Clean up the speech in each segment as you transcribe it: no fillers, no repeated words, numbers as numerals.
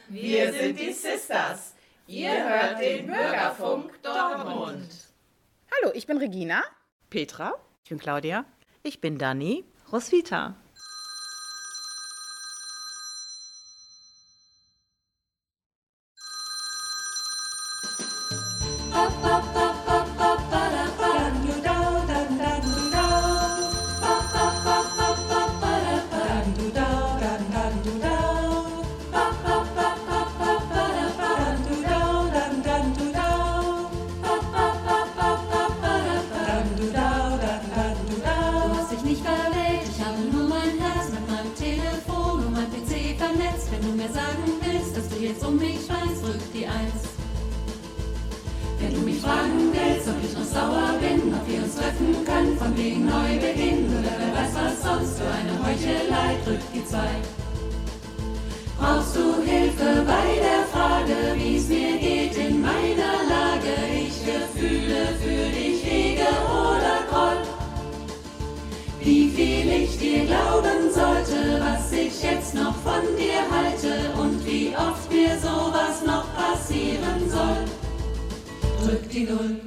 Wir sind die Sisters. Ihr hört den Bürgerfunk Dortmund. Hallo, ich bin Regina. Petra. Ich bin Claudia. Ich bin Dani. Roswitha. Brauchst du Hilfe bei der Frage, wie es mir geht in meiner Lage? Ich Gefühle für dich hege oder groll. Wie viel ich dir glauben sollte, was ich jetzt noch von dir halte und wie oft mir sowas noch passieren soll. Drück die Null.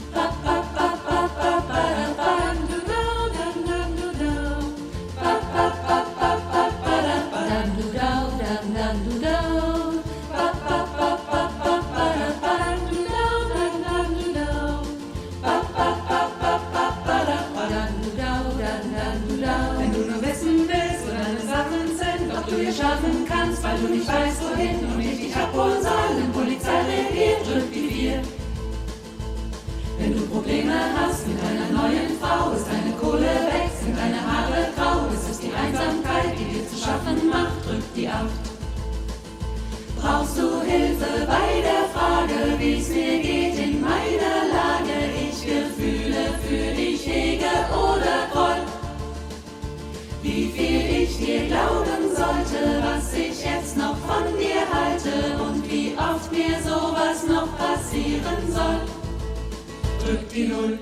Schaffen kannst, weil du nicht weißt, wohin und ich dich abholen soll im Polizeirevier, drück die 4. Wenn du Probleme hast mit deiner neuen Frau, ist deine Kohle weg, sind deine Haare grau, ist es die Einsamkeit, die dir zu schaffen macht, drück die 8. Brauchst du Hilfe bei der Frage, wie es mir geht in meiner Lage? Ich Gefühle für dich hege oder groll. Wie viel ich dir glauben sollte, was ich jetzt noch von dir halte und wie oft mir sowas noch passieren soll. Drück die Null.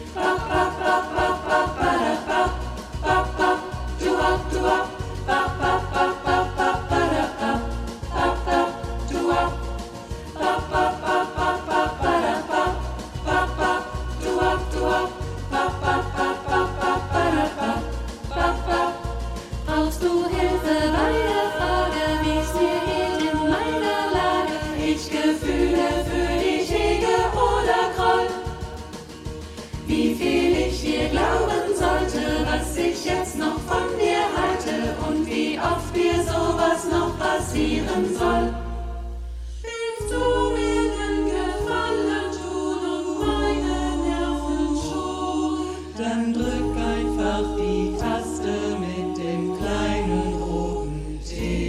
Brauchst du Hilfe bei der Frage, wie es mir geht in meiner Lage? Ich Gefühle für dich hege oder groll. Wie viel ich dir glauben sollte, was ich jetzt noch von dir halte und wie oft mir sowas noch passieren soll. Willst du mir den Gefallen tun und meine Nerven schon? Dann drück einfach die Taste mit dem kleinen roten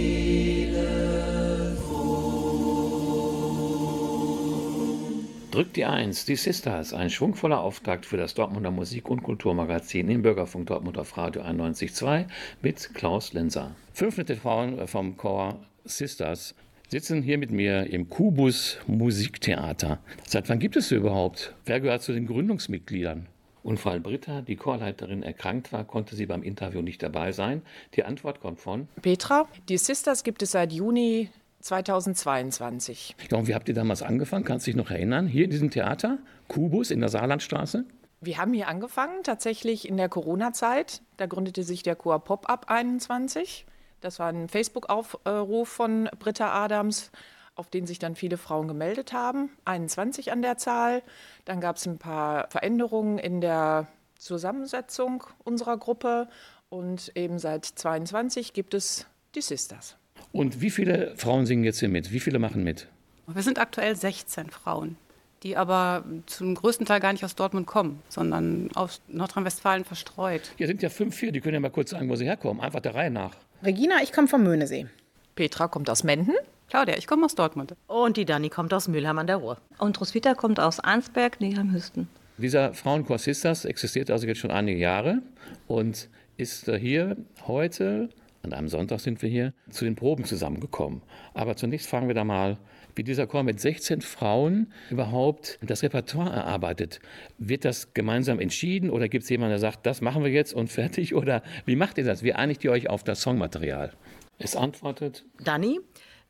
Telefon. Drückt die 1, die Sisters, ein schwungvoller Auftakt für das Dortmunder Musik- und Kulturmagazin im Bürgerfunk Dortmund auf Radio 91.2 mit Klaus Lenzer. 5 nette Frauen vom Chor Sisters sitzen hier mit mir im Kubus Musiktheater. Seit wann gibt es sie überhaupt? Wer gehört zu den Gründungsmitgliedern? Und weil Britta, die Chorleiterin, erkrankt war, konnte sie beim Interview nicht dabei sein. Die Antwort kommt von Petra. Die Sisters gibt es seit Juni 2022. Ja, und wie habt ihr damals angefangen? Kannst du dich noch erinnern? Hier in diesem Theater, Kubus in der Saarlandstraße? Wir haben hier angefangen, tatsächlich in der Corona-Zeit. Da gründete sich der Chor Pop-Up 21. Das war ein Facebook-Aufruf von Britta Adams, auf den sich dann viele Frauen gemeldet haben. 21 an der Zahl. Dann gab es ein paar Veränderungen in der Zusammensetzung unserer Gruppe. Und eben seit 22 gibt es die Sisters. Und wie viele Frauen singen jetzt hier mit? Wie viele machen mit? Wir sind aktuell 16 Frauen, die aber zum größten Teil gar nicht aus Dortmund kommen, sondern aus Nordrhein-Westfalen verstreut. Hier sind ja 5 hier, die können ja mal kurz sagen, wo sie herkommen. Einfach der Reihe nach. Regina, ich komme vom Möhnesee. Petra kommt aus Menden. Claudia, ich komme aus Dortmund. Und die Dani kommt aus Mülheim an der Ruhr. Und Roswitha kommt aus Arnsberg, Neheim-Hüsten. Dieser Frauenchor Sisters existiert also jetzt schon einige Jahre und ist hier heute, an einem Sonntag sind wir hier, zu den Proben zusammengekommen. Aber zunächst fragen wir da mal, wie dieser Chor mit 16 Frauen überhaupt das Repertoire erarbeitet. Wird das gemeinsam entschieden oder gibt es jemanden, der sagt, das machen wir jetzt und fertig? Oder wie macht ihr das? Wie einigt ihr euch auf das Songmaterial? Es antwortet Dani,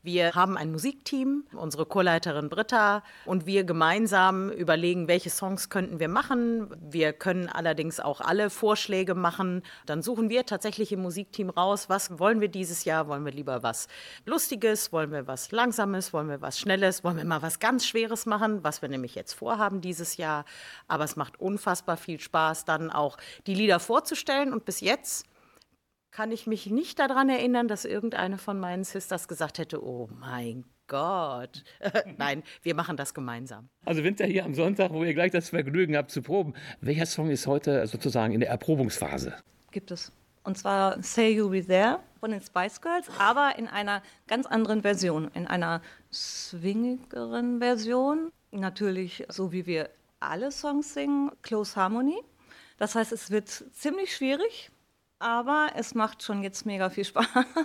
Wir haben ein Musikteam, unsere Chorleiterin Britta, und wir gemeinsam überlegen, welche Songs könnten wir machen. Wir können allerdings auch alle Vorschläge machen. Dann suchen wir tatsächlich im Musikteam raus, was wollen wir dieses Jahr? Wollen wir lieber was Lustiges? Wollen wir was Langsames? Wollen wir was Schnelles? Wollen wir mal was ganz Schweres machen, was wir nämlich jetzt vorhaben dieses Jahr? Aber es macht unfassbar viel Spaß, dann auch die Lieder vorzustellen. Und bis jetzt kann ich mich nicht daran erinnern, dass irgendeine von meinen Sisters gesagt hätte, oh mein Gott. Nein, wir machen das gemeinsam. Also Winter hier am Sonntag, wo ihr gleich das Vergnügen habt zu proben. Welcher Song ist heute sozusagen in der Erprobungsphase? Gibt es. Und zwar Say You Be There von den Spice Girls, aber in einer ganz anderen Version, in einer swingigeren Version. Natürlich, so wie wir alle Songs singen, Close Harmony. Das heißt, es wird ziemlich schwierig, aber es macht schon jetzt mega viel Spaß.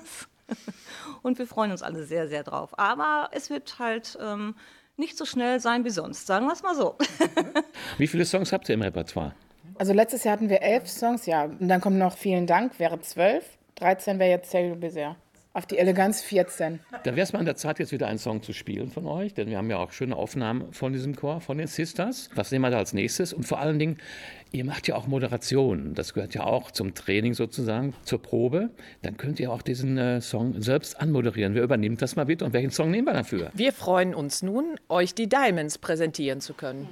Und wir freuen uns alle sehr, sehr drauf. Aber es wird halt nicht so schnell sein wie sonst, sagen wir es mal so. Wie viele Songs habt ihr im Repertoire? Also letztes Jahr hatten wir 11 Songs, ja. Und dann kommt noch Vielen Dank, wäre 12. 13 wäre jetzt Say You Be There. Auf die Eleganz 14. Da wäre es mal an der Zeit, jetzt wieder einen Song zu spielen von euch, denn wir haben ja auch schöne Aufnahmen von diesem Chor, von den Sisters. Was nehmen wir da als nächstes? Und vor allen Dingen, ihr macht ja auch Moderation. Das gehört ja auch zum Training sozusagen, zur Probe. Dann könnt ihr auch diesen Song selbst anmoderieren. Wer übernimmt das mal bitte und welchen Song nehmen wir dafür? Wir freuen uns nun, euch die Diamonds präsentieren zu können.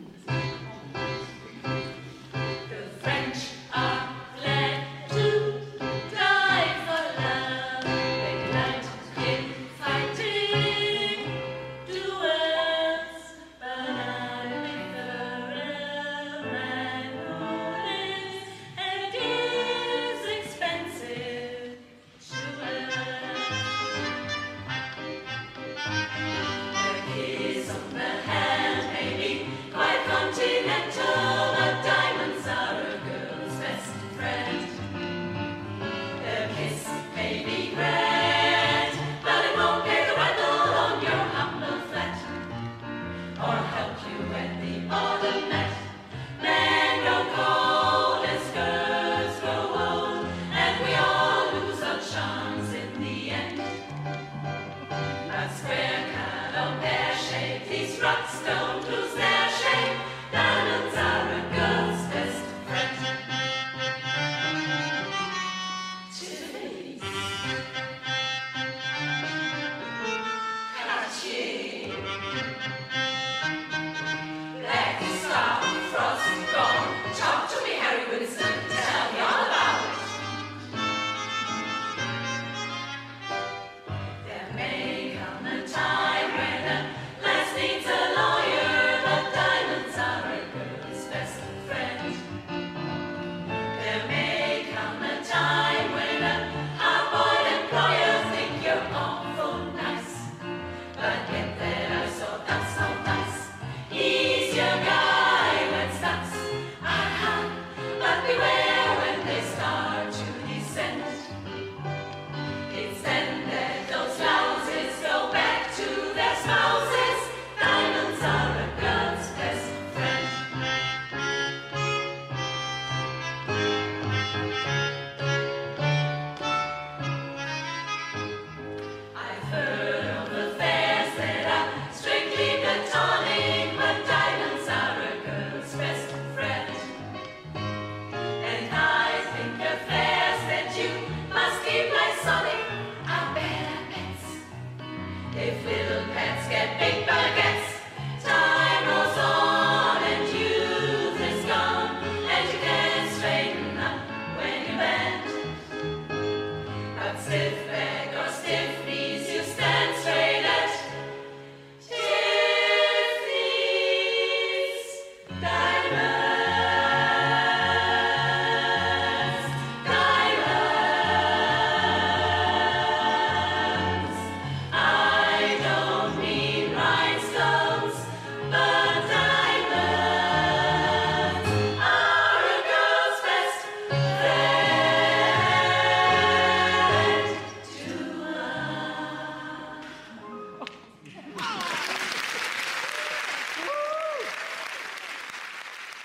I know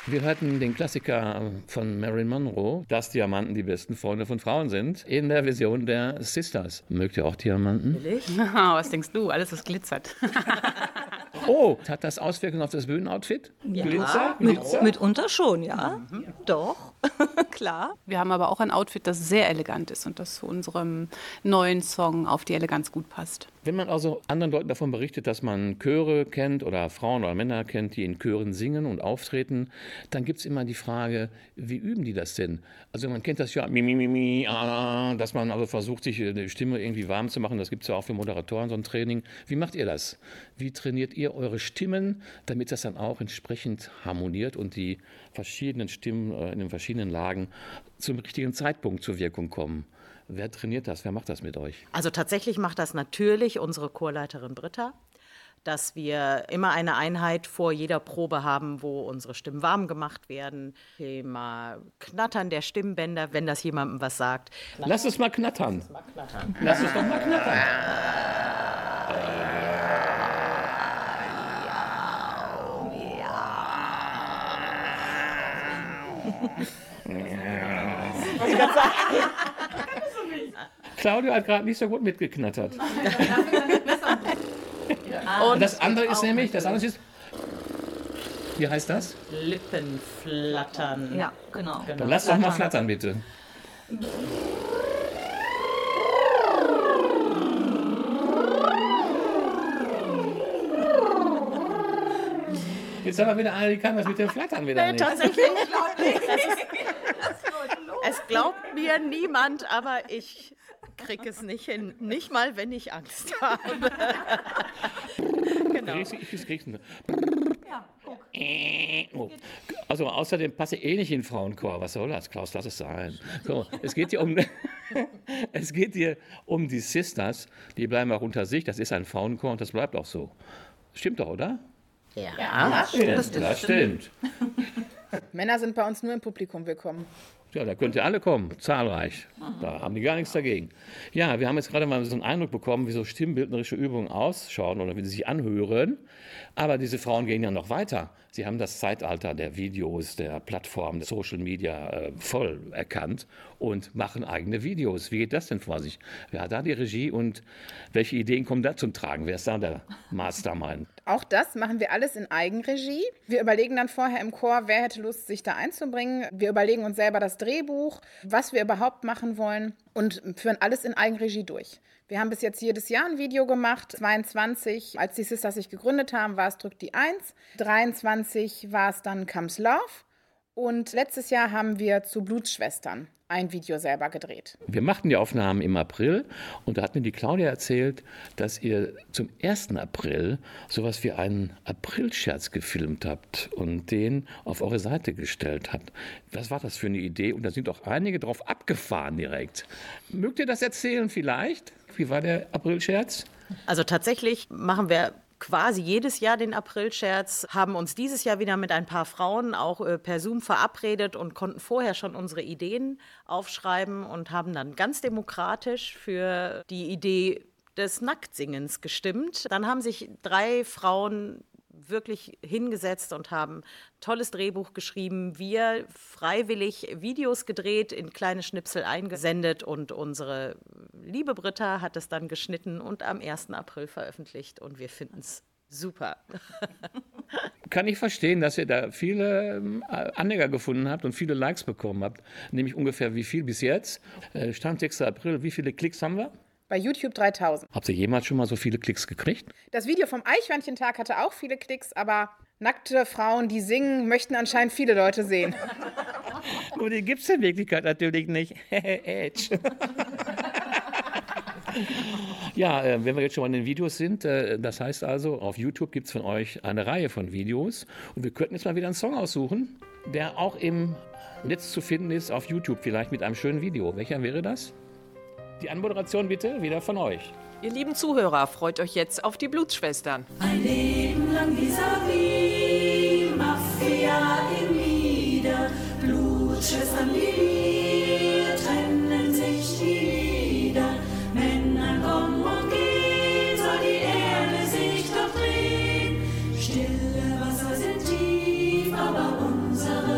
Wir hörten den Klassiker von Marilyn Monroe, dass Diamanten die besten Freunde von Frauen sind, in der Version der Sisters. Mögt ihr auch Diamanten? Was denkst du? Alles, was glitzert. Oh, hat das Auswirkungen auf das Bühnenoutfit? Ja, Glitzer? mitunter schon, ja. Doch, klar. Wir haben aber auch ein Outfit, das sehr elegant ist und das zu unserem neuen Song Auf die Eleganz gut passt. Wenn man also anderen Leuten davon berichtet, dass man Chöre kennt oder Frauen oder Männer kennt, die in Chören singen und auftreten, dann gibt es immer die Frage, wie üben die das denn? Also man kennt das ja, dass man also versucht, sich die Stimme irgendwie warm zu machen. Das gibt es ja auch für Moderatoren, so ein Training. Wie macht ihr das? Wie trainiert ihr eure Stimmen, damit das dann auch entsprechend harmoniert und die verschiedenen Stimmen in den verschiedenen Lagen zum richtigen Zeitpunkt zur Wirkung kommen? Wer trainiert das? Wer macht das mit euch? Also tatsächlich macht das natürlich unsere Chorleiterin Britta, dass wir immer eine Einheit vor jeder Probe haben, wo unsere Stimmen warm gemacht werden. Thema Knattern der Stimmbänder, wenn das jemandem was sagt. Lass es mal knattern. Lass es doch mal knattern. Claudio hat gerade nicht so gut mitgeknattert. Und das andere ist nämlich, wie heißt das? Lippenflattern. Ja, genau. Dann lass doch mal flattern, bitte. Jetzt haben wir wieder eine, die kann das mit dem Flattern wieder nicht. Tatsächlich. Es glaubt mir niemand, aber ich kriege es nicht hin. Nicht mal, wenn ich Angst habe. Genau. Ich krieg's nicht. Oh. Also außerdem passe ich eh nicht in den Frauenchor. Was soll das, Klaus? Lass es sein. So, es geht hier um die Sisters. Die bleiben auch unter sich. Das ist ein Frauenchor und das bleibt auch so. Stimmt doch, oder? Ja. Das stimmt. Männer sind bei uns nur im Publikum willkommen. Ja, da könnt ihr alle kommen, zahlreich. Da haben die gar nichts dagegen. Ja, wir haben jetzt gerade mal so einen Eindruck bekommen, wie so stimmbildnerische Übungen ausschauen oder wie sie sich anhören. Aber diese Frauen gehen ja noch weiter. Sie haben das Zeitalter der Videos, der Plattformen, der Social Media voll erkannt und machen eigene Videos. Wie geht das denn vor sich? Wer hat da die Regie und welche Ideen kommen da zum Tragen? Wer ist da der Mastermind? Auch das machen wir alles in Eigenregie. Wir überlegen dann vorher im Chor, wer hätte Lust, sich da einzubringen. Wir überlegen uns selber das Drehbuch, was wir überhaupt machen wollen und führen alles in Eigenregie durch. Wir haben bis jetzt jedes Jahr ein Video gemacht. 22, als die Sisters sich gegründet haben, war es Drück die 1. 23 war es dann Comes Love. Und letztes Jahr haben wir zu Blutsschwestern ein Video selber gedreht. Wir machten die Aufnahmen im April und da hat mir die Claudia erzählt, dass ihr zum 1. April sowas wie einen Aprilscherz gefilmt habt und den auf eure Seite gestellt habt. Was war das für eine Idee? Und da sind auch einige drauf abgefahren direkt. Mögt ihr das erzählen vielleicht? Wie war der Aprilscherz? Also tatsächlich machen wir quasi jedes Jahr den Aprilscherz, haben uns dieses Jahr wieder mit ein paar Frauen auch per Zoom verabredet und konnten vorher schon unsere Ideen aufschreiben und haben dann ganz demokratisch für die Idee des Nacktsingens gestimmt. Dann haben sich 3 Frauen wirklich hingesetzt und haben tolles Drehbuch geschrieben, wir freiwillig Videos gedreht, in kleine Schnipsel eingesendet und unsere liebe Britta hat es dann geschnitten und am 1. April veröffentlicht und wir finden es super. Kann ich verstehen, dass ihr da viele Anhänger gefunden habt und viele Likes bekommen habt, nämlich ungefähr wie viel bis jetzt? Stand 6. April, wie viele Klicks haben wir? Bei YouTube 3000. Habt ihr jemals schon mal so viele Klicks gekriegt? Das Video vom Eichhörnchentag hatte auch viele Klicks, aber nackte Frauen, die singen, möchten anscheinend viele Leute sehen. Nur die gibt es in Wirklichkeit natürlich nicht. Edge. Ja, wenn wir jetzt schon mal in den Videos sind, das heißt also, auf YouTube gibt es von euch eine Reihe von Videos und wir könnten jetzt mal wieder einen Song aussuchen, der auch im Netz zu finden ist, auf YouTube vielleicht mit einem schönen Video. Welcher wäre das? Die Anmoderation bitte wieder von euch. Ihr lieben Zuhörer, freut euch jetzt auf die Blutsschwestern. Ein Leben lang vis-à-vis, Mafia im Nieder, Blutschwestern, wir trennen sich die Lieder. Männern kommen und gehen, soll die Erde sich doch drehen. Stille Wasser sind tief, aber unsere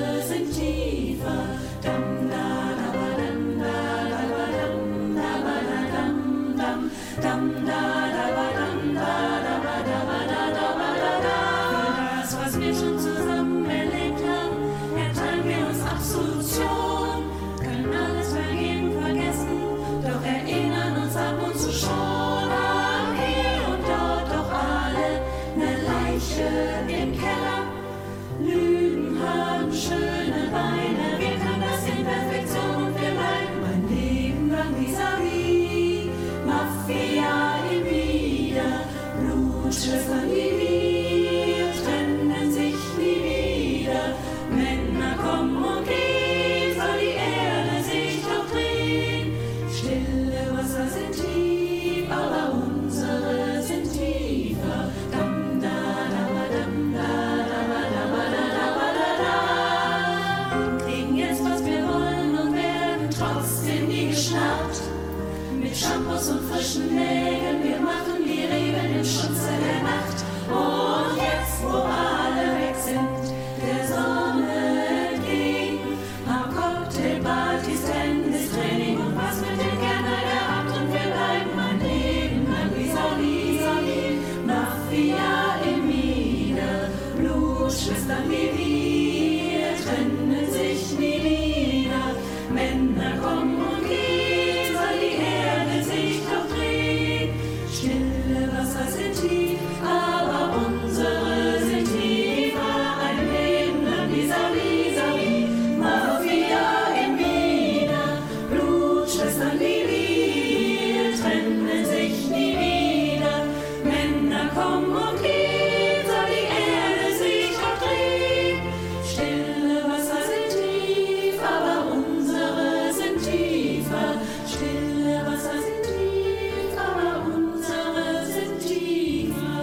Stille Wasser sind tief, aber unsere sind tiefer. Ein Leben lang vis-à-vis, Mafia im Wiener, Blutschwestern wie wir, trennen sich nie wieder. Männer kommen und gehen, soll die Erde sich doch drehen. Stille Wasser sind tief, aber unsere sind tiefer. Stille Wasser sind tief, aber unsere sind tiefer.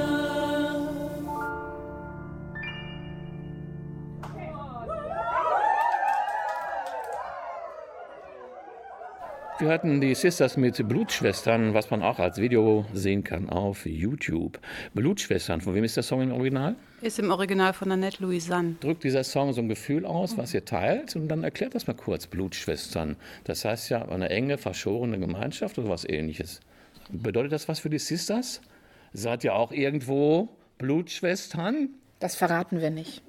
Wir hörten die Sisters mit Blutschwestern, was man auch als Video sehen kann auf YouTube. Blutschwestern, von wem ist der Song im Original? Ist im Original von Annette Louisanne. Drückt dieser Song so ein Gefühl aus, was ihr teilt? Und dann erklärt das mal kurz, Blutschwestern. Das heißt ja eine enge, verschworene Gemeinschaft oder was Ähnliches. Bedeutet das was für die Sisters? Seid ihr auch irgendwo Blutschwestern? Das verraten wir nicht.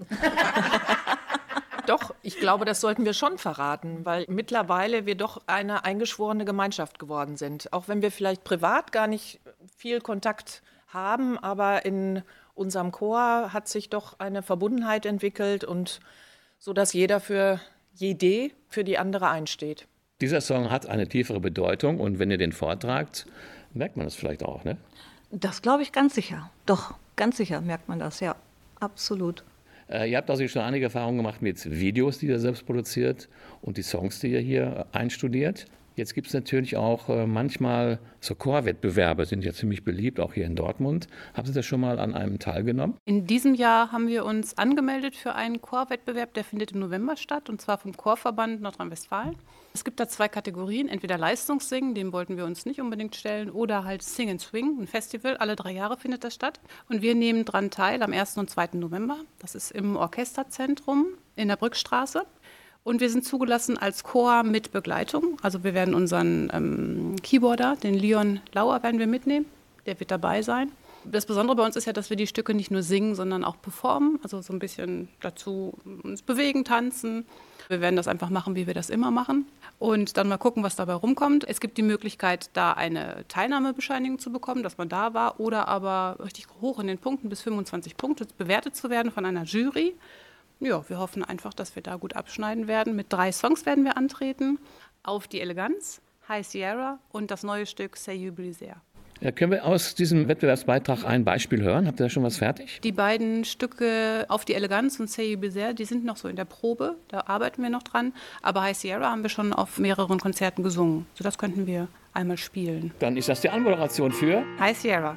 Doch, ich glaube, das sollten wir schon verraten, weil mittlerweile wir doch eine eingeschworene Gemeinschaft geworden sind. Auch wenn wir vielleicht privat gar nicht viel Kontakt haben, aber in unserem Chor hat sich doch eine Verbundenheit entwickelt und so, dass jeder für jede für die andere einsteht. Dieser Song hat eine tiefere Bedeutung und wenn ihr den vortragt, merkt man das vielleicht auch, ne? Das glaube ich ganz sicher. Doch, ganz sicher merkt man das, ja. Absolut. Ihr habt also schon einige Erfahrungen gemacht mit Videos, die ihr selbst produziert und die Songs, die ihr hier einstudiert. Jetzt gibt es natürlich auch manchmal so Chorwettbewerbe, sind ja ziemlich beliebt, auch hier in Dortmund. Haben Sie da schon mal an einem teilgenommen? In diesem Jahr haben wir uns angemeldet für einen Chorwettbewerb, der findet im November statt, und zwar vom Chorverband Nordrhein-Westfalen. Es gibt da 2 Kategorien, entweder Leistungssingen, dem wollten wir uns nicht unbedingt stellen, oder halt Sing and Swing, ein Festival, alle 3 Jahre findet das statt. Und wir nehmen dran teil am 1. und 2. November. Das ist im Orchesterzentrum in der Brückstraße. Und wir sind zugelassen als Chor mit Begleitung. Also wir werden unseren Keyboarder, den Leon Lauer, werden wir mitnehmen. Der wird dabei sein. Das Besondere bei uns ist ja, dass wir die Stücke nicht nur singen, sondern auch performen. Also so ein bisschen dazu uns bewegen, tanzen. Wir werden das einfach machen, wie wir das immer machen. Und dann mal gucken, was dabei rumkommt. Es gibt die Möglichkeit, da eine Teilnahmebescheinigung zu bekommen, dass man da war. Oder aber richtig hoch in den Punkten, bis 25 Punkte, bewertet zu werden von einer Jury. Ja, wir hoffen einfach, dass wir da gut abschneiden werden. Mit 3 Songs werden wir antreten. Auf die Eleganz, High Sierra und das neue Stück C'est Jubilisère. Ja, können wir aus diesem Wettbewerbsbeitrag ein Beispiel hören? Habt ihr da schon was fertig? Die beiden Stücke Auf die Eleganz und C'est Jubilisère, die sind noch so in der Probe. Da arbeiten wir noch dran. Aber High Sierra haben wir schon auf mehreren Konzerten gesungen. So, das könnten wir einmal spielen. Dann ist das die Anmoderation für High Sierra.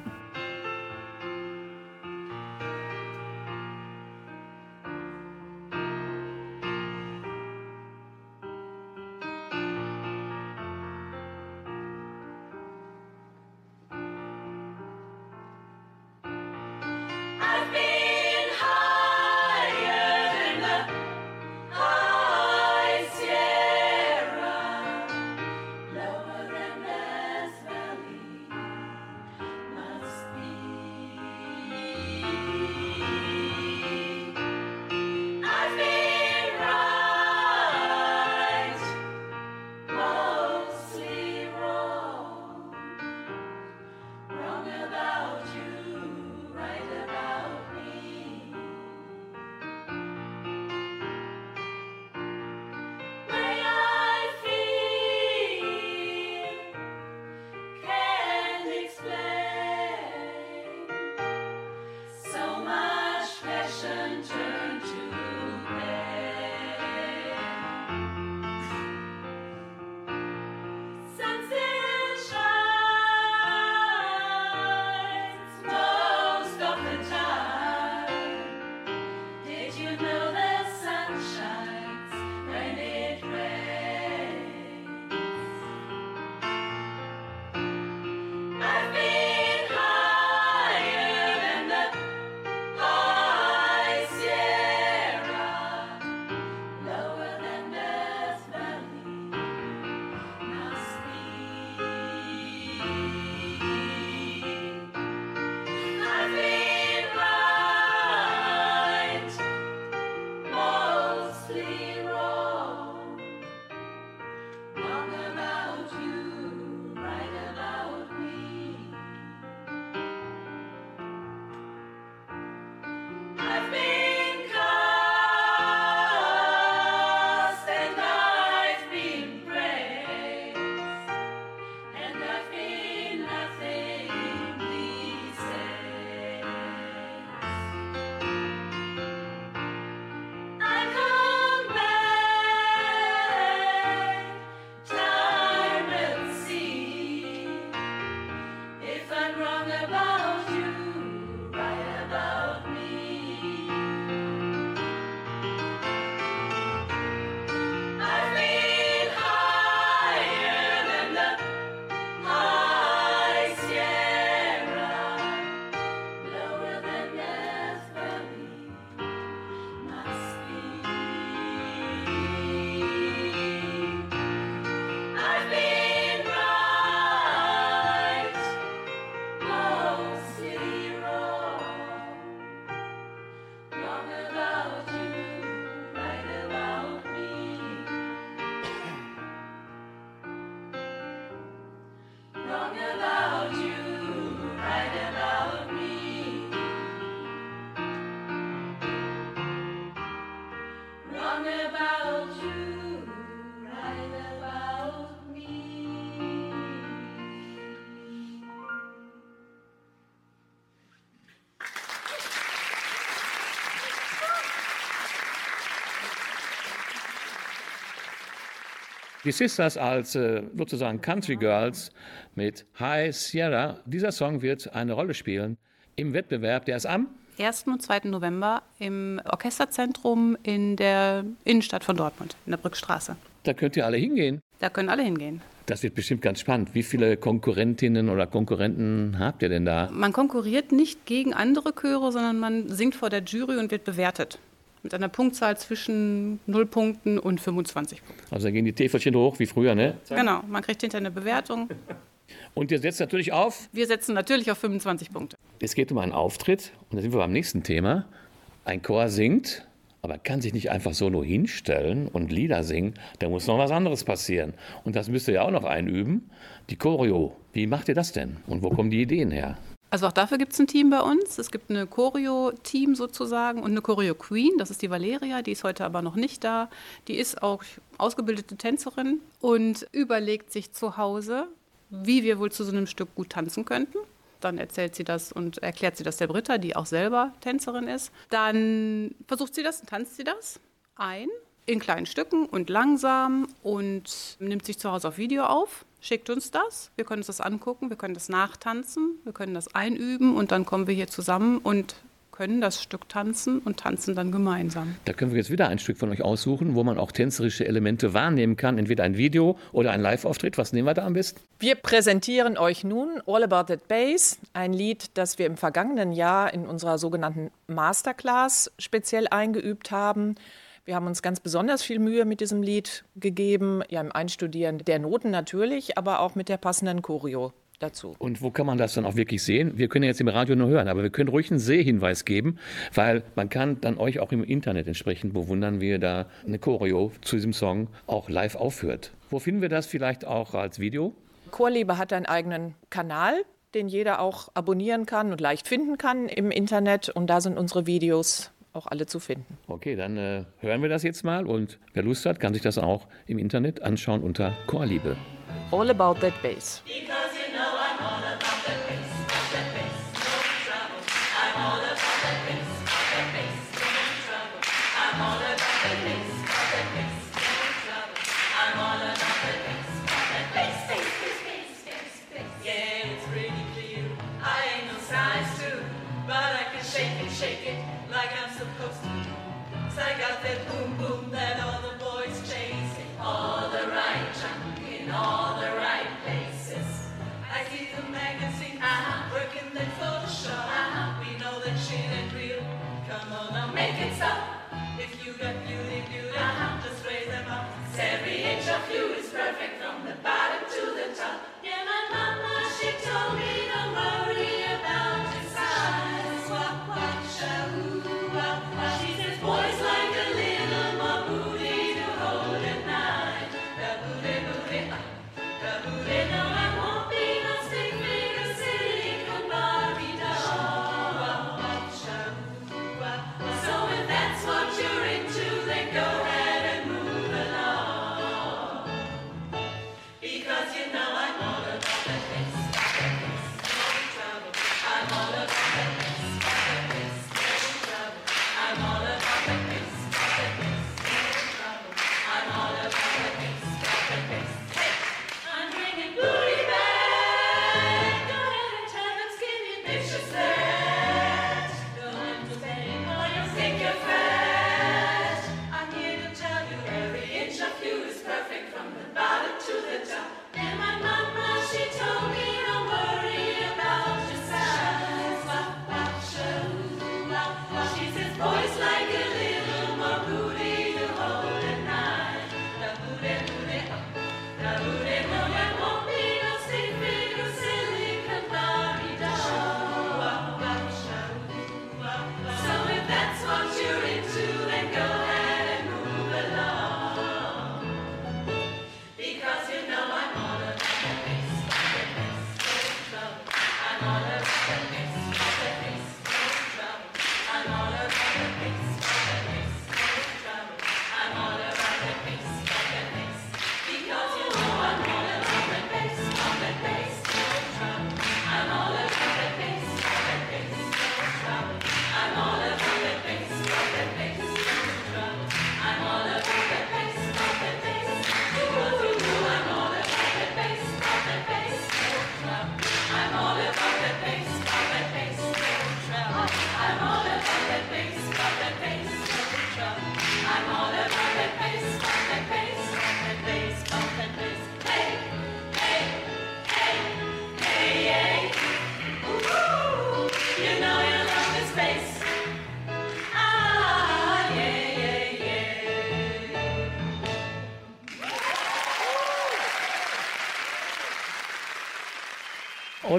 I've been higher than the high Sierra, lower than Death Valley. My Die Sisters als sozusagen Country Girls mit High Sierra. Dieser Song wird eine Rolle spielen im Wettbewerb, der ist am 1. und 2. November im Orchesterzentrum in der Innenstadt von Dortmund, in der Brückstraße. Da könnt ihr alle hingehen. Da können alle hingehen. Das wird bestimmt ganz spannend. Wie viele Konkurrentinnen oder Konkurrenten habt ihr denn da? Man konkurriert nicht gegen andere Chöre, sondern man singt vor der Jury und wird bewertet. Mit einer Punktzahl zwischen 0 Punkten und 25 Punkten. Also da gehen die Täfelchen hoch, wie früher, ne? Genau, man kriegt hinterher eine Bewertung. Und ihr setzt natürlich auf? Wir setzen natürlich auf 25 Punkte. Es geht um einen Auftritt und da sind wir beim nächsten Thema. Ein Chor singt, aber kann sich nicht einfach so nur hinstellen und Lieder singen. Da muss noch was anderes passieren. Und das müsst ihr ja auch noch einüben. Die Choreo. Wie macht ihr das denn? Und wo kommen die Ideen her? Also auch dafür gibt es ein Team bei uns. Es gibt eine Choreo-Team sozusagen und eine Choreo-Queen. Das ist die Valeria, die ist heute aber noch nicht da. Die ist auch ausgebildete Tänzerin und überlegt sich zu Hause, wie wir wohl zu so einem Stück gut tanzen könnten. Dann erzählt sie das und erklärt sie das der Britta, die auch selber Tänzerin ist. Dann versucht sie das und tanzt sie das ein, in kleinen Stücken und langsam und nimmt sich zu Hause auf Video auf, schickt uns das. Wir können uns das angucken, wir können das nachtanzen, wir können das einüben und dann kommen wir hier zusammen und können das Stück tanzen und tanzen dann gemeinsam. Da können wir jetzt wieder ein Stück von euch aussuchen, wo man auch tänzerische Elemente wahrnehmen kann. Entweder ein Video oder ein Live-Auftritt. Was nehmen wir da am besten? Wir präsentieren euch nun All About That Bass, ein Lied, das wir im vergangenen Jahr in unserer sogenannten Masterclass speziell eingeübt haben. Wir haben uns ganz besonders viel Mühe mit diesem Lied gegeben, ja im Einstudieren der Noten natürlich, aber auch mit der passenden Choreo dazu. Und wo kann man das dann auch wirklich sehen? Wir können jetzt im Radio nur hören, aber wir können ruhig einen Sehhinweis geben, weil man kann dann euch auch im Internet entsprechend bewundern, wie ihr da eine Choreo zu diesem Song auch live aufführt. Wo finden wir das vielleicht auch als Video? Chorliebe hat einen eigenen Kanal, den jeder auch abonnieren kann und leicht finden kann im Internet und da sind unsere Videos auch alle zu finden. Okay, dann hören wir das jetzt mal und wer Lust hat, kann sich das auch im Internet anschauen unter Chorliebe. All About That Bass.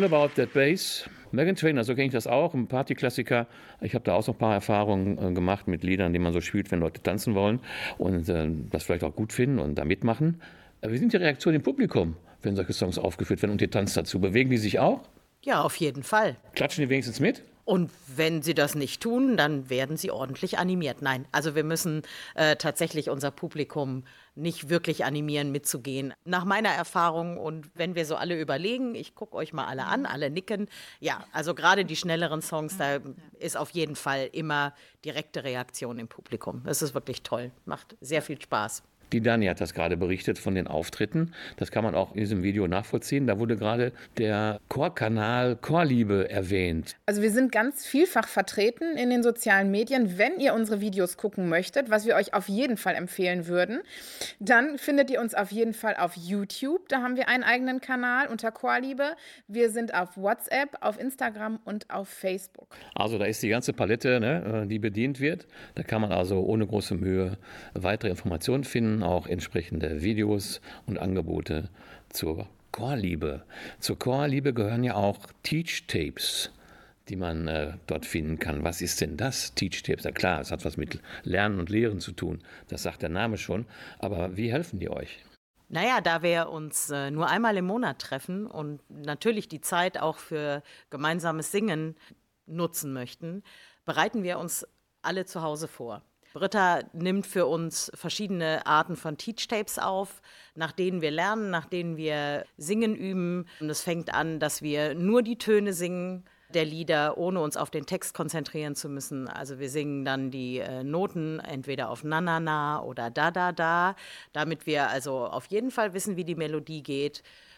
All About That Bass. Meghan Trainor, so kenne ich das auch, ein Partyklassiker. Ich habe da auch so ein paar Erfahrungen gemacht mit Liedern, die man so spielt, wenn Leute tanzen wollen und das vielleicht auch gut finden und da mitmachen. Wie sind die Reaktionen im Publikum, wenn solche Songs aufgeführt werden und ihr tanzt dazu? Bewegen die sich auch? Ja, auf jeden Fall. Klatschen die wenigstens mit? Und wenn sie das nicht tun, dann werden sie ordentlich animiert. Nein, also wir müssen tatsächlich unser Publikum nicht wirklich animieren, mitzugehen. Nach meiner Erfahrung und wenn wir so alle überlegen, ich gucke euch mal alle an, alle nicken. Ja, also gerade die schnelleren Songs, da ist auf jeden Fall immer direkte Reaktion im Publikum. Das ist wirklich toll, macht sehr viel Spaß. Die Dani hat das gerade berichtet von den Auftritten. Das kann man auch in diesem Video nachvollziehen. Da wurde gerade der Chorkanal Chorliebe erwähnt. Also wir sind ganz vielfach vertreten in den sozialen Medien. Wenn ihr unsere Videos gucken möchtet, was wir euch auf jeden Fall empfehlen würden, dann findet ihr uns auf jeden Fall auf YouTube. Da haben wir einen eigenen Kanal unter Chorliebe. Wir sind auf WhatsApp, auf Instagram und auf Facebook. Also da ist die ganze Palette, ne, die bedient wird. Da kann man also ohne große Mühe weitere Informationen finden, auch entsprechende Videos und Angebote zur Chorliebe. Zur Chorliebe gehören ja auch Teach-Tapes, die man dort finden kann. Was ist denn das, Teach-Tapes? Ja klar, es hat was mit Lernen und Lehren zu tun. Das sagt der Name schon. Aber wie helfen die euch? Naja, da wir uns nur einmal im Monat treffen und natürlich die Zeit auch für gemeinsames Singen nutzen möchten, bereiten wir uns alle zu Hause vor. Britta nimmt für uns verschiedene Arten von Teach-Tapes auf, nach denen wir lernen, nach denen wir singen üben. Und es fängt an, dass wir nur die Töne singen der Lieder, ohne uns auf den Text konzentrieren zu müssen. Also wir singen dann die Noten entweder auf Na, Na, Na oder Da, Da, Da, damit wir also auf jeden Fall wissen, wie die Melodie geht.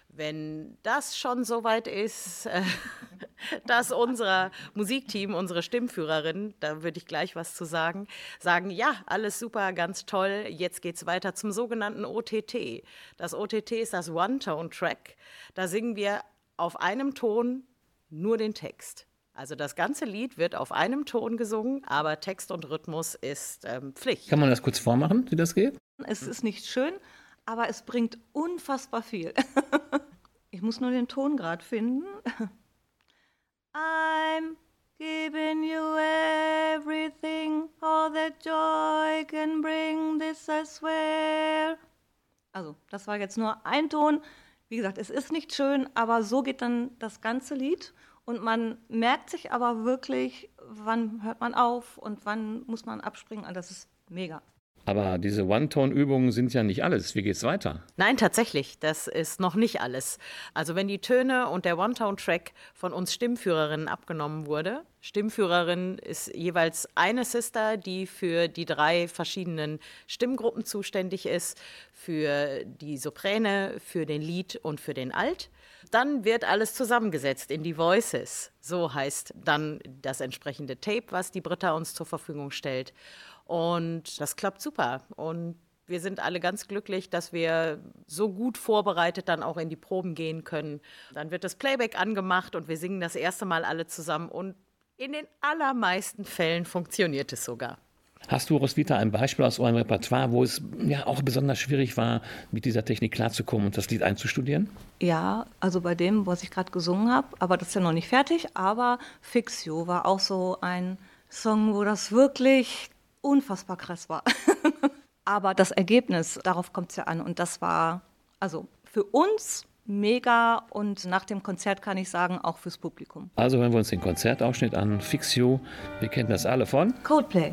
Wenn das schon soweit ist, dass unser Musikteam, unsere Stimmführerin, da würde ich gleich was zu sagen, ja, alles super, ganz toll, jetzt geht's weiter zum sogenannten OTT. Das OTT ist das One-Tone-Track. Da singen wir auf einem Ton nur den Text. Also das ganze Lied wird auf einem Ton gesungen, aber Text und Rhythmus ist Pflicht. Kann man das kurz vormachen, wie das geht? Es ist nicht schön, aber es bringt unfassbar viel. Ich muss nur den Ton gerade finden. I'm giving you everything, all that joy can bring, this I swear. Also, das war jetzt nur ein Ton. Wie gesagt, es ist nicht schön, aber so geht dann das ganze Lied. Und man merkt sich aber wirklich, wann hört man auf und wann muss man abspringen. Und das ist mega. Aber diese One-Tone-Übungen sind ja nicht alles. Wie geht's weiter? Nein, tatsächlich, das ist noch nicht alles. Also wenn die Töne und der One-Tone-Track von uns Stimmführerinnen abgenommen wurde, Stimmführerin ist jeweils eine Sister, die für die 3 verschiedenen Stimmgruppen zuständig ist, für die Sopräne, für den Lied und für den Alt. Dann wird alles zusammengesetzt in die Voices. So heißt dann das entsprechende Tape, was die Britta uns zur Verfügung stellt. Und das klappt super. Und wir sind alle ganz glücklich, dass wir so gut vorbereitet dann auch in die Proben gehen können. Dann wird das Playback angemacht und wir singen das erste Mal alle zusammen. Und in den allermeisten Fällen funktioniert es sogar. Hast du, Roswitha, ein Beispiel aus eurem Repertoire, wo es ja auch besonders schwierig war, mit dieser Technik klarzukommen und das Lied einzustudieren? Ja, also bei dem, was ich gerade gesungen habe, aber das ist ja noch nicht fertig, aber Fix You war auch so ein Song, wo das wirklich unfassbar krass war. Aber das Ergebnis, darauf kommt es ja an. Und das war also für uns mega und nach dem Konzert kann ich sagen, auch fürs Publikum. Also hören wir uns den Konzertausschnitt an, Fix You. Wir kennen das alle von Coldplay.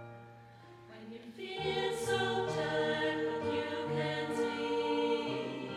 Feel so tired, but you can't sleep.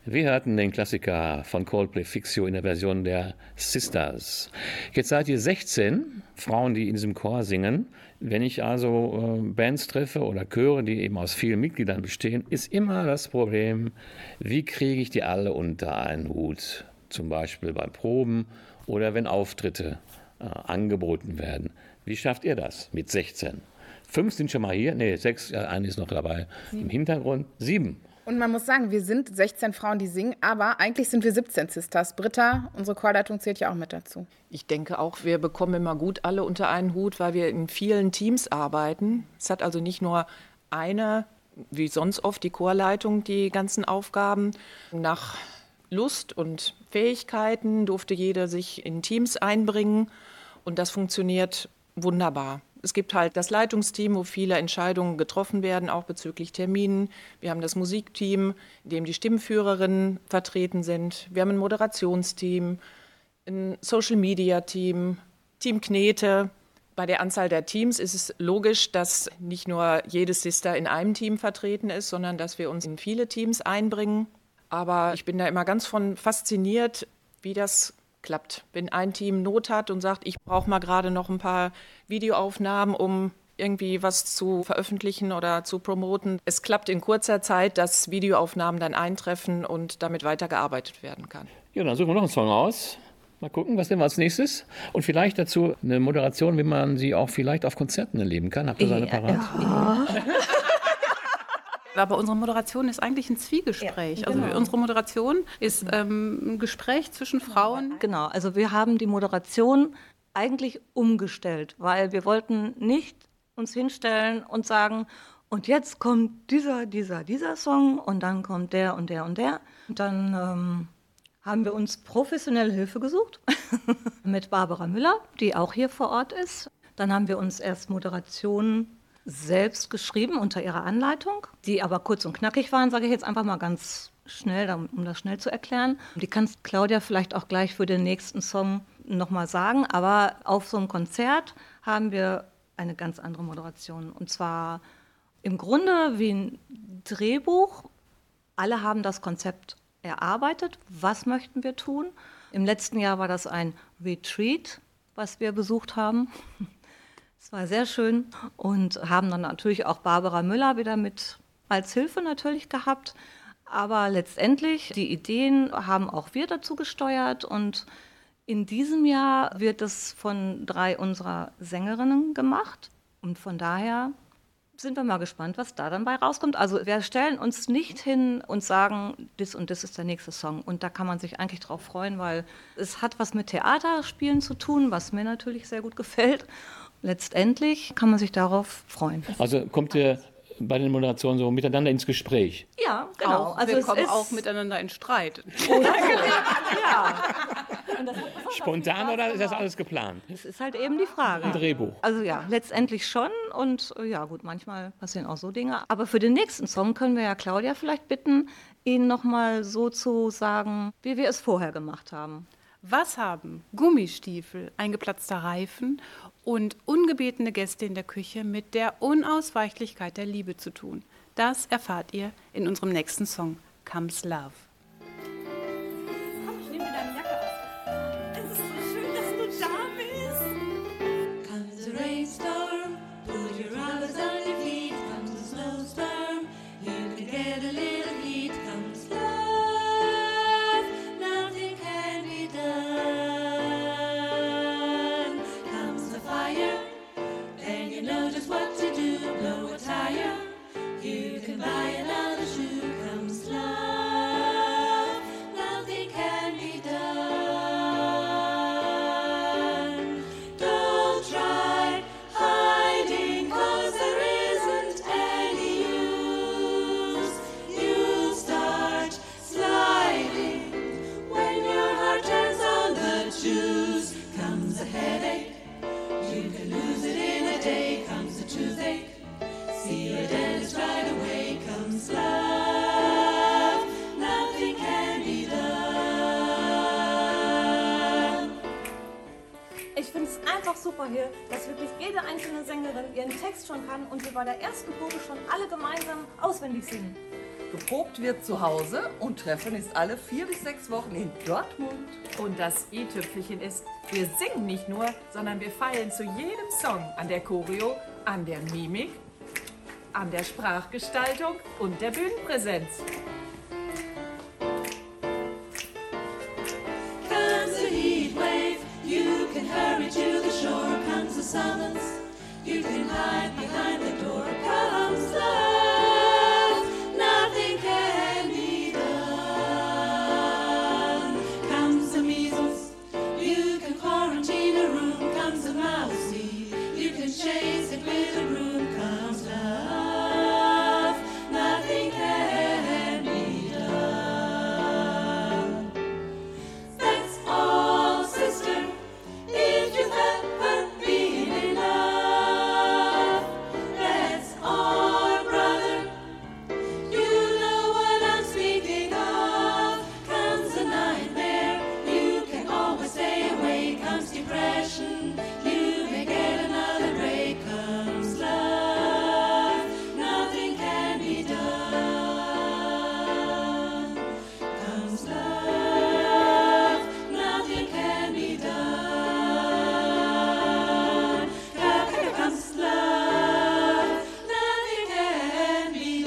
Wir hörten den Klassiker von Coldplay Fix You in der Version der Sisters. Jetzt seid ihr 16 Frauen, die in diesem Chor singen. Wenn ich also Bands treffe oder Chöre, die eben aus vielen Mitgliedern bestehen, ist immer das Problem, wie kriege ich die alle unter einen Hut? Zum Beispiel bei Proben oder wenn Auftritte angeboten werden. Wie schafft ihr das mit 16? 5 sind schon mal hier, 6, eine ist noch dabei im Hintergrund, 7. Und man muss sagen, wir sind 16 Frauen, die singen, aber eigentlich sind wir 17 Sisters. Britta, unsere Chorleitung, zählt ja auch mit dazu. Ich denke auch, wir bekommen immer gut alle unter einen Hut, weil wir in vielen Teams arbeiten. Es hat also nicht nur eine, wie sonst oft, die Chorleitung, die ganzen Aufgaben. Nach Lust und Fähigkeiten durfte jeder sich in Teams einbringen und das funktioniert wunderbar. Es gibt halt das Leitungsteam, wo viele Entscheidungen getroffen werden, auch bezüglich Terminen. Wir haben das Musikteam, in dem die Stimmführerinnen vertreten sind. Wir haben ein Moderationsteam, ein Social-Media-Team, Team Knete. Bei der Anzahl der Teams ist es logisch, dass nicht nur jede Sister in einem Team vertreten ist, sondern dass wir uns in viele Teams einbringen. Aber ich bin da immer ganz von fasziniert, wie das klappt. Wenn ein Team Not hat und sagt, ich brauche mal gerade noch ein paar Videoaufnahmen, um irgendwie was zu veröffentlichen oder zu promoten. Es klappt in kurzer Zeit, dass Videoaufnahmen dann eintreffen und damit weitergearbeitet werden kann. Ja, dann suchen wir noch einen Song aus. Mal gucken, was nehmen wir als nächstes? Und vielleicht dazu eine Moderation, wie man sie auch vielleicht auf Konzerten erleben kann. Habt ihr so eine parat? Ja. Aber unsere Moderation ist eigentlich ein Zwiegespräch. Ja, genau. Also unsere Moderation ist ein Gespräch zwischen Frauen. Genau, also wir haben die Moderation eigentlich umgestellt, weil wir wollten nicht uns hinstellen und sagen, und jetzt kommt dieser Song und dann kommt der und der und der. Und dann haben wir uns professionelle Hilfe gesucht mit Barbara Müller, die auch hier vor Ort ist. Dann haben wir uns erst Moderationen selbst geschrieben unter ihrer Anleitung, die aber kurz und knackig waren, sage ich jetzt einfach mal ganz schnell, um das schnell zu erklären. Die kannst Claudia vielleicht auch gleich für den nächsten Song nochmal sagen, aber auf so einem Konzert haben wir eine ganz andere Moderation. Und zwar im Grunde wie ein Drehbuch. Alle haben das Konzept erarbeitet. Was möchten wir tun? Im letzten Jahr war das ein Retreat, was wir besucht haben. Es war sehr schön und haben dann natürlich auch Barbara Müller wieder mit als Hilfe natürlich gehabt. Aber letztendlich, die Ideen haben auch wir dazu gesteuert und in diesem Jahr wird es von 3 unserer Sängerinnen gemacht. Und von daher sind wir mal gespannt, was da dann bei rauskommt. Also wir stellen uns nicht hin und sagen, das und das ist der nächste Song. Und da kann man sich eigentlich drauf freuen, weil es hat was mit Theaterspielen zu tun, was mir natürlich sehr gut gefällt. Letztendlich kann man sich darauf freuen. Also kommt ihr bei den Moderationen so miteinander ins Gespräch? Ja, genau. Auch, also wir kommen auch miteinander in Streit. Ja. Spontan oder ist das alles geplant? Das ist halt eben die Frage. Ein Drehbuch. Also ja, letztendlich schon und ja gut, manchmal passieren auch so Dinge. Aber für den nächsten Song können wir ja Claudia vielleicht bitten, ihn nochmal so zu sagen, wie wir es vorher gemacht haben. Was haben Gummistiefel, eingeplatzter Reifen und ungebetene Gäste in der Küche mit der Unausweichlichkeit der Liebe zu tun? Das erfahrt ihr in unserem nächsten Song, Comes Love. Komm, ich nehme dir deine Jacke aus. Es ist so schön, dass du da bist. Comes a rainstorm, put your umbrellas on your feet. Comes a snowstorm, you can get a little heat. Comes love, nothing can be done. Comes the fire, and you know just what to do. Blow a tire, you can buy another shoe. Comes love, nothing can be done. Don't try hiding, 'cause there isn't any use. You start sliding when your heart turns on the juice. Comes a headache, you can lose it in a day. Comes a toothache, see your dentist right away. Comes love, nothing can be done. Ich finde es einfach super hier, dass wirklich jede einzelne Sängerin ihren Text schon kann und wir bei der ersten Probe schon alle gemeinsam auswendig singen. Geprobt wird zu Hause und Treffen ist alle 4 bis 6 Wochen in Dortmund. Und das i-Tüpfelchen ist, wir singen nicht nur, sondern wir feilen zu jedem Song an der Choreo, an der Mimik, an der Sprachgestaltung und der Bühnenpräsenz. Comes a heat wave, you can hurry to the shore. Comes a summons, you can hide behind the door. Comes love, nothing can be done. Comes the measles, you can quarantine a room. Comes the mousy, you can chase it with a broom. Comes love, nothing can be done. That's all, sister, if you've ever been in love. That's all, brother, you know what I'm speaking of. Comes a nightmare, you can always stay awake. Comes depression, you may get another break. Comes love, nothing can be done. Comes love, nothing can be done. Here comes love, nothing can be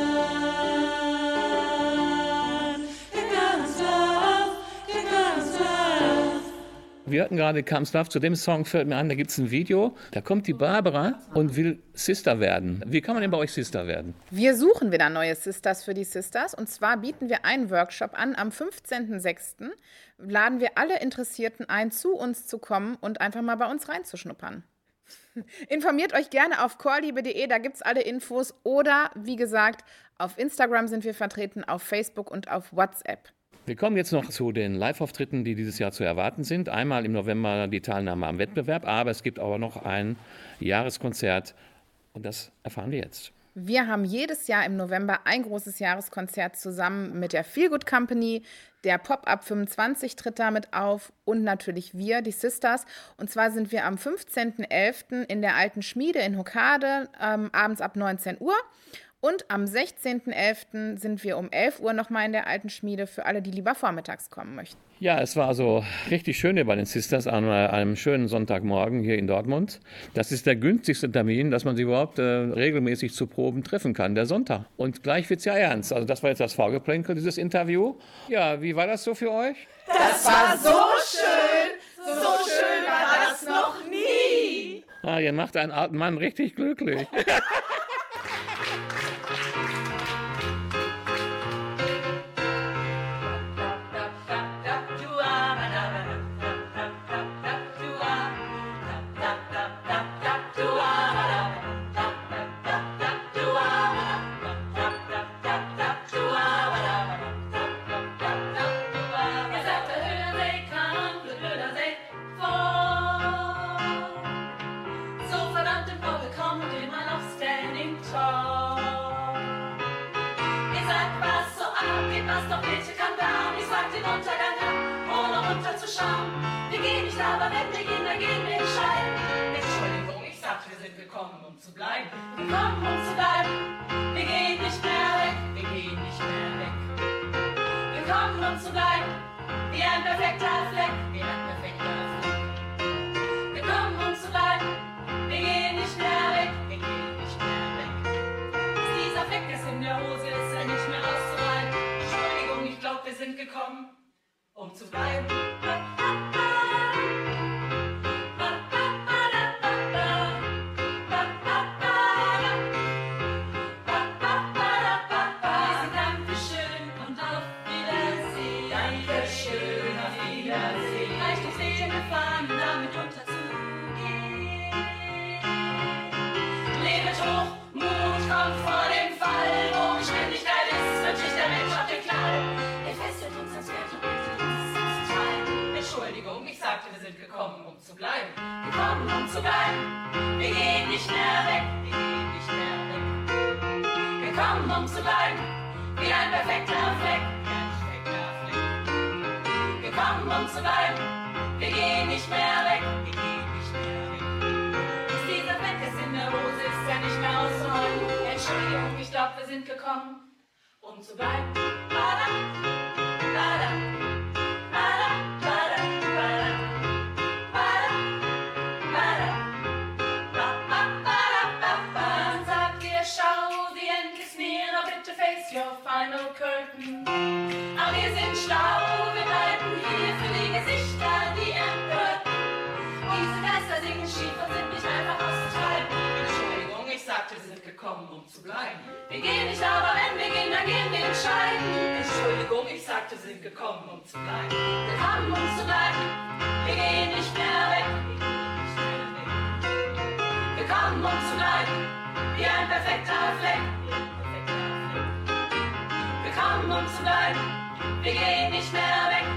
done. Here comes love, here comes love. Wir hatten gerade Comes Love, zu dem Song fällt mir an, da gibt es ein Video, da kommt die Barbara und will Sister werden. Wie kann man denn bei euch Sister werden? Wir suchen wieder neue Sisters für die Sisters. Und zwar bieten wir einen Workshop an. Am 15.06. laden wir alle Interessierten ein, zu uns zu kommen und einfach mal bei uns reinzuschnuppern. Informiert euch gerne auf chorliebe.de, da gibt es alle Infos. Oder, wie gesagt, auf Instagram sind wir vertreten, auf Facebook und auf WhatsApp. Wir kommen jetzt noch zu den Live-Auftritten, die dieses Jahr zu erwarten sind. Einmal im November die Teilnahme am Wettbewerb, aber es gibt auch noch ein Jahreskonzert und das erfahren wir jetzt. Wir haben jedes Jahr im November ein großes Jahreskonzert zusammen mit der Feel Good Company. Der Pop-Up 25 tritt damit auf und natürlich wir, die Sisters. Und zwar sind wir am 15.11. in der Alten Schmiede in Hokkade, abends ab 19 Uhr. Und am 16.11. sind wir um 11 Uhr nochmal in der Alten Schmiede für alle, die lieber vormittags kommen möchten. Ja, es war also richtig schön hier bei den Sisters an einem schönen Sonntagmorgen hier in Dortmund. Das ist der günstigste Termin, dass man sich überhaupt regelmäßig zu Proben treffen kann, der Sonntag. Und gleich wird's ja ernst. Also das war jetzt das Vorgeplänkel, dieses Interview. Ja, wie war das so für euch? Das war so schön! So schön war das noch nie! Ah, ihr macht einen alten Mann richtig glücklich. Wir gehen nicht, aber wenn wir gehen, dann gehen wir entscheiden. Entschuldigung, ich sagte, wir sind gekommen, um zu bleiben. Gekommen, um zu bleiben. Wir gehen nicht mehr weg, wir gehen nicht mehr weg. Gekommen, um zu bleiben. Wie ein perfekter Fleck, wie ein perfekter Fleck. Gekommen, um zu bleiben. Wir gehen nicht mehr weg, wir gehen nicht mehr weg. Dieser Fleck ist in der Hose, ist ja nicht mehr auszureiben. Entschuldigung, ich glaube, wir sind gekommen, um zu bleiben. Gekommen, um zu bleiben. Wir gehen nicht mehr weg, wir gehen nicht mehr weg. Gekommen, um zu bleiben. Wie ein perfekter Fleck, wie ein perfekter Fleck. Gekommen, um zu bleiben. Wir gehen nicht mehr weg, wir gehen nicht mehr weg. Ist dieser Fleck ist in der Hose, ist ja nicht mehr auszuhalten. Entschuldigung, ich glaube, wir sind gekommen, um um zu bleiben. Bada, bada, bada, bada, bada, bada, bada, ba, ba, bada, ba, ba. Dann sagt ihr, schau, the end is near, now bitte face your final curtain. Aber wir sind schlau, wir bleiben hier für die Gesichter, die empörten. Diese Geister singen schief und sind nicht einfach auszutreiben. Entschuldigung, ich sagte, wir sind gekommen, um zu bleiben. Wir gehen nicht, aber wenn wir gehen, dann gehen wir entscheiden. Entschuldigung, ich sagte, wir sind gekommen, um zu bleiben. Wir haben uns zu bleiben, wir gehen nicht mehr weg. Wir kommen, um zu bleiben, wie ein perfekter Fleck. Wir kommen, um zu bleiben, wir gehen nicht mehr weg.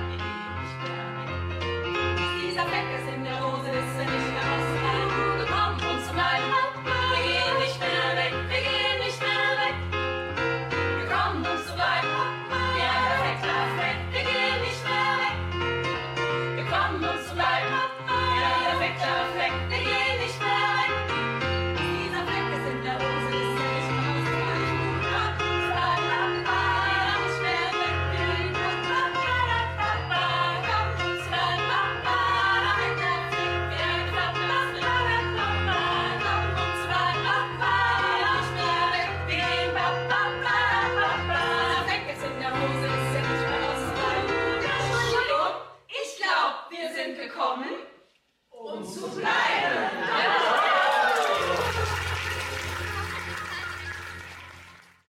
Dieser Fleck ist in der Hose, ist er nicht mehr auszuhalten. Wir kommen, um zu bleiben, wir gehen nicht mehr weg, wir gehen nicht mehr weg. Wir kommen, um zu bleiben, wie ein perfekter Fleck. Wir gehen nicht mehr weg. Wir kommen, um zu bleiben, wie ein perfekter Fleck. Wir gehen nicht mehr weg. Dieser Fleck ist in der Hose, ist er nicht mehr auszuhalten. Nicht mehr weg, wir gehen nicht mehr gekommen, um zu